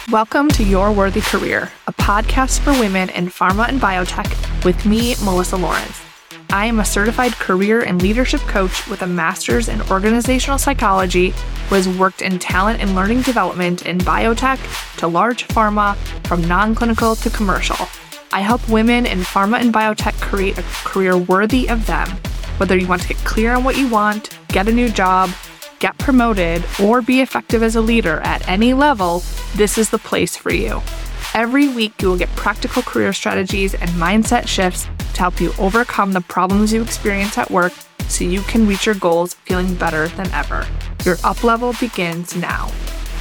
Welcome to Your Worthy Career, a podcast for women in pharma and biotech with me, Melissa Lawrence. I am a certified career and leadership coach with a master's in organizational psychology who has worked in talent and learning development in biotech to large pharma, from non-clinical to commercial. I help women in pharma and biotech create a career worthy of them. Whether you want to get clear on what you want, get a new job, get promoted, or be effective as a leader at any level, this is the place for you. Every week, you will get practical career strategies and mindset shifts to help you overcome the problems you experience at work so you can reach your goals feeling better than ever. Your up level begins now.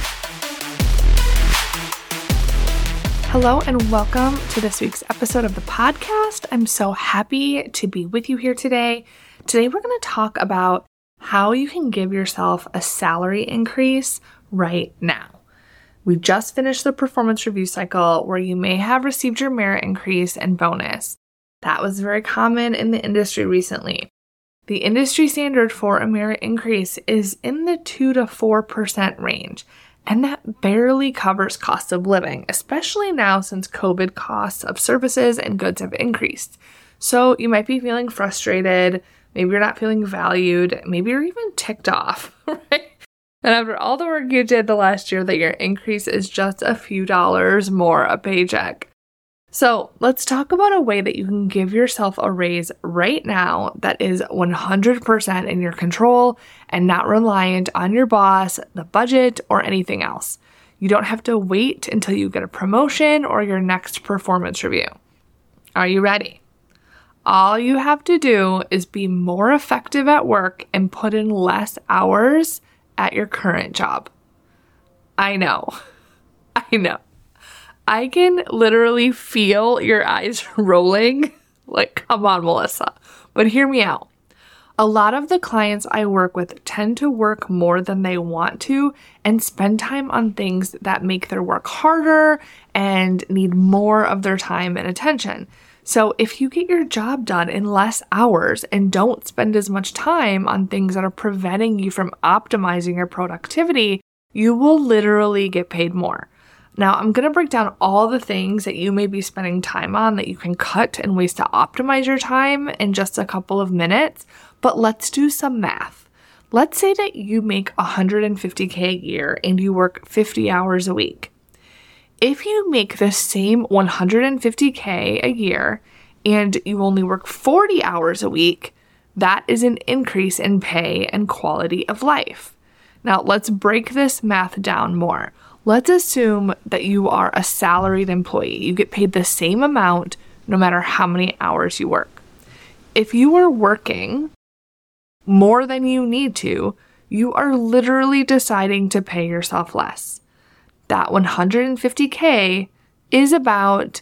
Hello and welcome to this week's episode of the podcast. I'm so happy to be with you here today. Today, we're going to talk about how you can give yourself a salary increase right now. We just finished the performance review cycle where you may have received your merit increase and bonus. That was very common in the industry recently. The industry standard for a merit increase is in the 2 to 4% range, and that barely covers cost of living, especially now since COVID costs of services and goods have increased. So you might be feeling frustrated. Maybe you're not feeling valued. Maybe you're even ticked off, right? And after all the work you did the last year, that your increase is just a few dollars more a paycheck. So let's talk about a way that you can give yourself a raise right now that is 100% in your control and not reliant on your boss, the budget, or anything else. You don't have to wait until you get a promotion or your next performance review. Are you ready? All you have to do is be more effective at work and put in less hours at your current job. I know. I can literally feel your eyes rolling. Like, come on, Melissa. But hear me out. A lot of the clients I work with tend to work more than they want to and spend time on things that make their work harder and need more of their time and attention. So if you get your job done in less hours and don't spend as much time on things that are preventing you from optimizing your productivity, you will literally get paid more. Now, I'm going to break down all the things that you may be spending time on that you can cut and ways to optimize your time in just a couple of minutes, but let's do some math. Let's say that you make $150K a year and you work 50 hours a week. If you make the same $150K a year and you only work 40 hours a week, that is an increase in pay and quality of life. Now, let's break this math down more. Let's assume that you are a salaried employee. You get paid the same amount no matter how many hours you work. If you are working more than you need to, you are literally deciding to pay yourself less. That $150K is about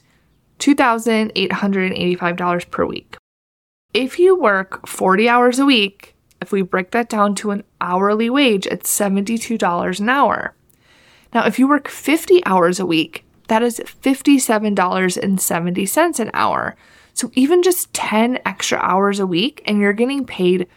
$2,885 per week. If you work 40 hours a week, if we break that down to an hourly wage, it's $72 an hour. Now, if you work 50 hours a week, that is $57.70 an hour. So even just 10 extra hours a week, and you're getting paid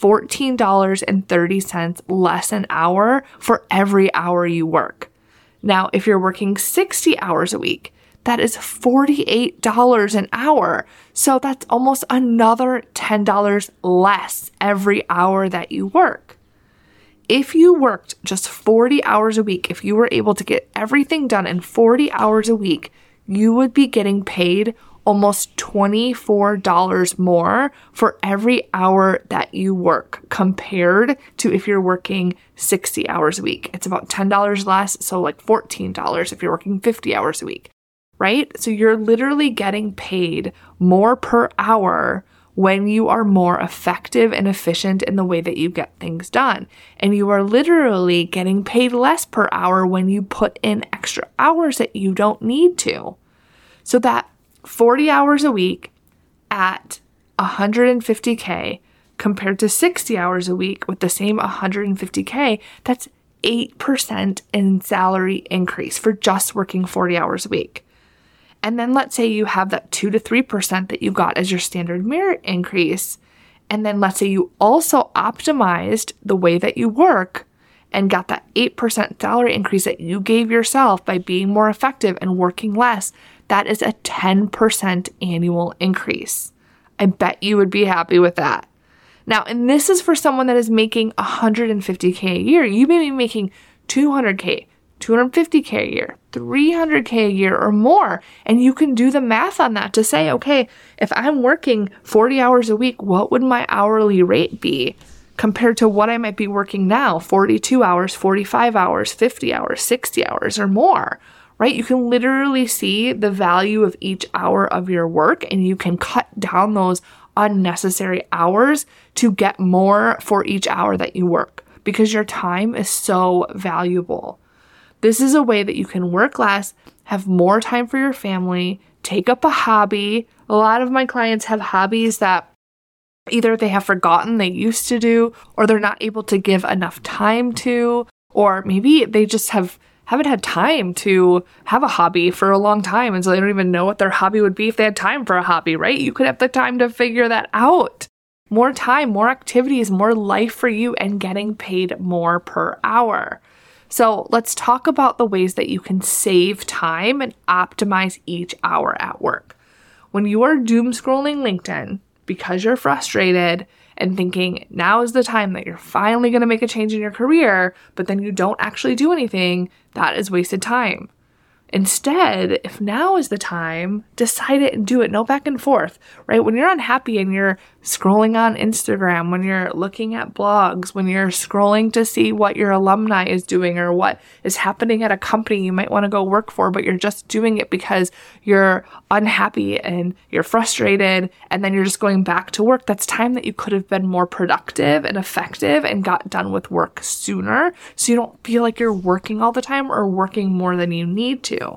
$14.30 less an hour for every hour you work. Now, if you're working 60 hours a week, that is $48 an hour. So that's almost another $10 less every hour that you work. If you worked just 40 hours a week, if you were able to get everything done in 40 hours a week, you would be getting paid almost $24 more for every hour that you work compared to if you're working 60 hours a week. It's about $10 less, so like $14 if you're working 50 hours a week, right? So you're literally getting paid more per hour when you are more effective and efficient in the way that you get things done. And you are literally getting paid less per hour when you put in extra hours that you don't need to. So that 40 hours a week at $150K compared to 60 hours a week with the same $150K, that's 8% in salary increase for just working 40 hours a week. And then let's say you have that 2 to 3% that you got as your standard merit increase. And then let's say you also optimized the way that you work and got that 8% salary increase that you gave yourself by being more effective and working less, that is a 10% annual increase. I bet you would be happy with that. Now, and this is for someone that is making $150K a year. You may be making $200K, $250K a year, $300K a year or more. And you can do the math on that to say, okay, if I'm working 40 hours a week, what would my hourly rate be compared to what I might be working now, 42 hours, 45 hours, 50 hours, 60 hours or more, right? You can literally see the value of each hour of your work, and you can cut down those unnecessary hours to get more for each hour that you work, because your time is so valuable. This is a way that you can work less, have more time for your family, take up a hobby. A lot of my clients have hobbies that either they have forgotten they used to do, or they're not able to give enough time to, or maybe they just haven't had time to have a hobby for a long time, and so they don't even know what their hobby would be if they had time for a hobby, right? You could have the time to figure that out. More time, more activities, more life for you, and getting paid more per hour. So let's talk about the ways that you can save time and optimize each hour at work. When you are doom scrolling LinkedIn because you're frustrated and thinking now is the time that you're finally going to make a change in your career, but then you don't actually do anything, that is wasted time. Instead, if now is the time, decide it and do it. No back and forth, right? When you're unhappy and you're scrolling on Instagram, when you're looking at blogs, when you're scrolling to see what your alumni is doing or what is happening at a company you might want to go work for, but you're just doing it because you're unhappy and you're frustrated, and then you're just going back to work, that's time that you could have been more productive and effective and got done with work sooner, so you don't feel like you're working all the time or working more than you need to.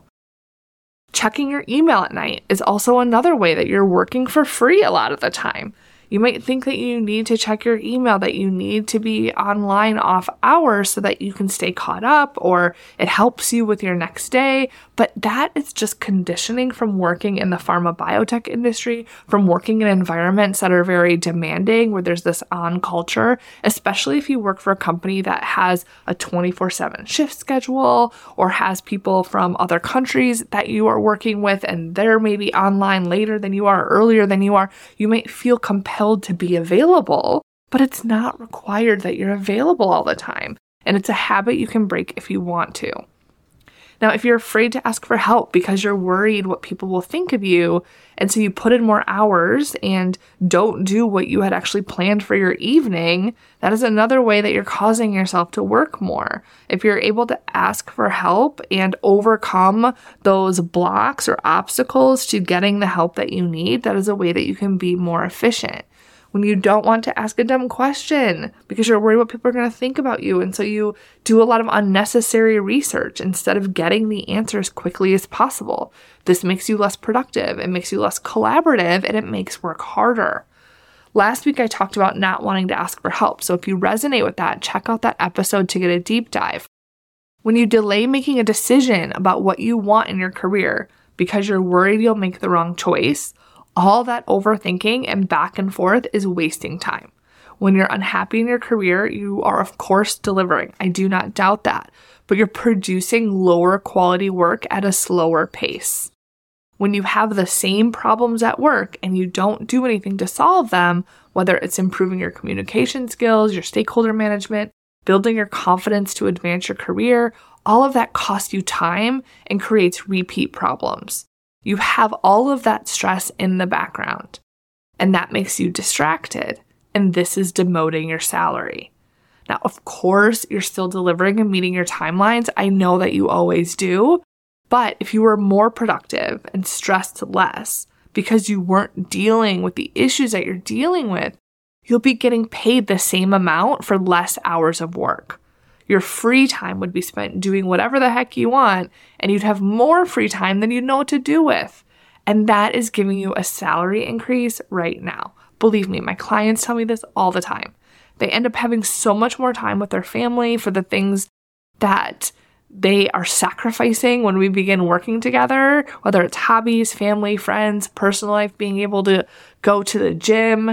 Checking your email at night is also another way that you're working for free a lot of the time. You might think that you need to check your email, that you need to be online off hours so that you can stay caught up, or it helps you with your next day. But that is just conditioning from working in the pharma biotech industry, from working in environments that are very demanding, where there's this on culture, especially if you work for a company that has a 24/7 shift schedule or has people from other countries that you are working with, and they're maybe online later than you are, earlier than you are. You might feel compelled to be available, but it's not required that you're available all the time. And it's a habit you can break if you want to. Now, if you're afraid to ask for help because you're worried what people will think of you, and so you put in more hours and don't do what you had actually planned for your evening, that is another way that you're causing yourself to work more. If you're able to ask for help and overcome those blocks or obstacles to getting the help that you need, that is a way that you can be more efficient. When you don't want to ask a dumb question because you're worried what people are going to think about you, and so you do a lot of unnecessary research instead of getting the answer as quickly as possible. This makes you less productive, it makes you less collaborative, and it makes work harder. Last week, I talked about not wanting to ask for help, so if you resonate with that, check out that episode to get a deep dive. When you delay making a decision about what you want in your career because you're worried you'll make the wrong choice, all that overthinking and back and forth is wasting time. When you're unhappy in your career, you are, of course, delivering. I do not doubt that. But you're producing lower quality work at a slower pace. When you have the same problems at work and you don't do anything to solve them, whether it's improving your communication skills, your stakeholder management, building your confidence to advance your career, all of that costs you time and creates repeat problems. You have all of that stress in the background, and that makes you distracted, and this is demoting your salary. Now, of course, you're still delivering and meeting your timelines. I know that you always do, but if you were more productive and stressed less because you weren't dealing with the issues that you're dealing with, you'll be getting paid the same amount for less hours of work. Your free time would be spent doing whatever the heck you want, and you'd have more free time than you'd know what to do with. And that is giving you a salary increase right now. Believe me, my clients tell me this all the time. They end up having so much more time with their family for the things that they are sacrificing when we begin working together, whether it's hobbies, family, friends, personal life, being able to go to the gym,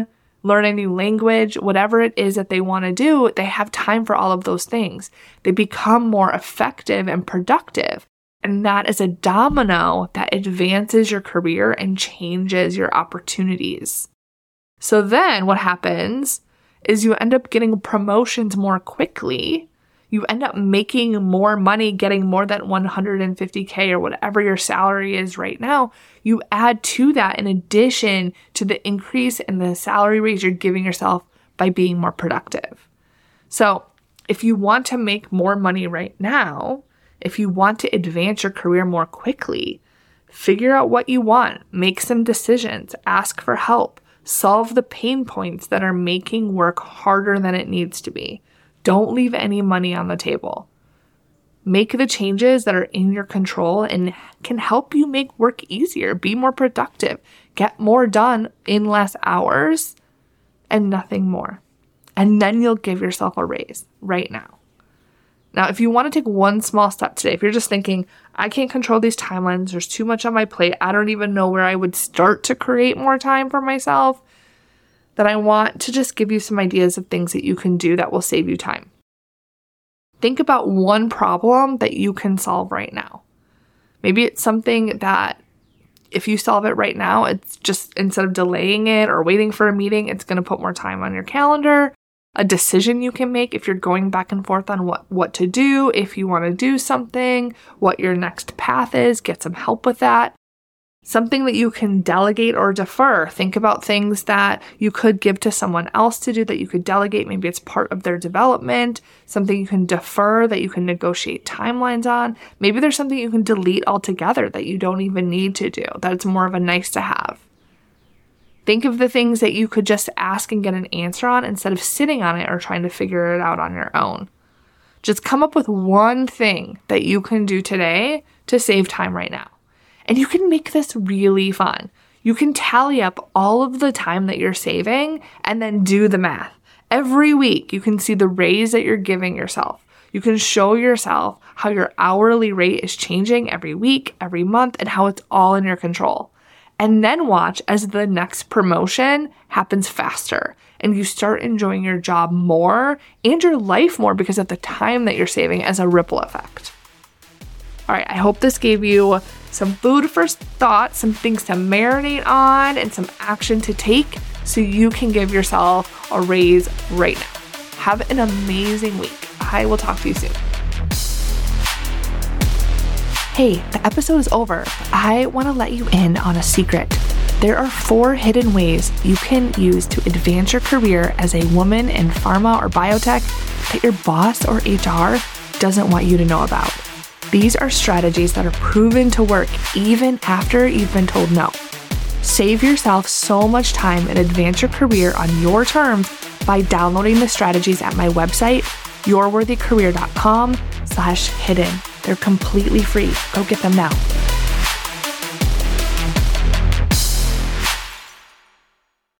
learn a new language, whatever it is that they want to do, they have time for all of those things. They become more effective and productive. And that is a domino that advances your career and changes your opportunities. So then what happens is you end up getting promotions more quickly. You end up making more money, getting more than $150K or whatever your salary is right now. You add to that in addition to the increase in the salary raise you're giving yourself by being more productive. So if you want to make more money right now, if you want to advance your career more quickly, figure out what you want, make some decisions, ask for help, solve the pain points that are making work harder than it needs to be. Don't leave any money on the table. Make the changes that are in your control and can help you make work easier, be more productive, get more done in less hours, and nothing more. And then you'll give yourself a raise right now. Now, if you want to take one small step today, if you're just thinking, I can't control these timelines, there's too much on my plate, I don't even know where I would start to create more time for myself, then I want to just give you some ideas of things that you can do that will save you time. Think about one problem that you can solve right now. Maybe it's something that if you solve it right now, it's just instead of delaying it or waiting for a meeting, it's going to put more time on your calendar. A decision you can make if you're going back and forth on what to do, if you want to do something, what your next path is, get some help with that. Something that you can delegate or defer. Think about things that you could give to someone else to do that you could delegate. Maybe it's part of their development, something you can defer that you can negotiate timelines on. Maybe there's something you can delete altogether that you don't even need to do, that it's more of a nice to have. Think of the things that you could just ask and get an answer on instead of sitting on it or trying to figure it out on your own. Just come up with one thing that you can do today to save time right now. And you can make this really fun. You can tally up all of the time that you're saving and then do the math. Every week, you can see the raise that you're giving yourself. You can show yourself how your hourly rate is changing every week, every month, and how it's all in your control. And then watch as the next promotion happens faster and you start enjoying your job more and your life more because of the time that you're saving as a ripple effect. All right, I hope this gave you some food for thought, some things to marinate on, and some action to take so you can give yourself a raise right now. Have an amazing week. I will talk to you soon. Hey, the episode is over. I want to let you in on a secret. There are 4 hidden ways you can use to advance your career as a woman in pharma or biotech that your boss or HR doesn't want you to know about. These are strategies that are proven to work even after you've been told no. Save yourself so much time and advance your career on your terms by downloading the strategies at my website, yourworthycareer.com/hidden. They're completely free. Go get them now.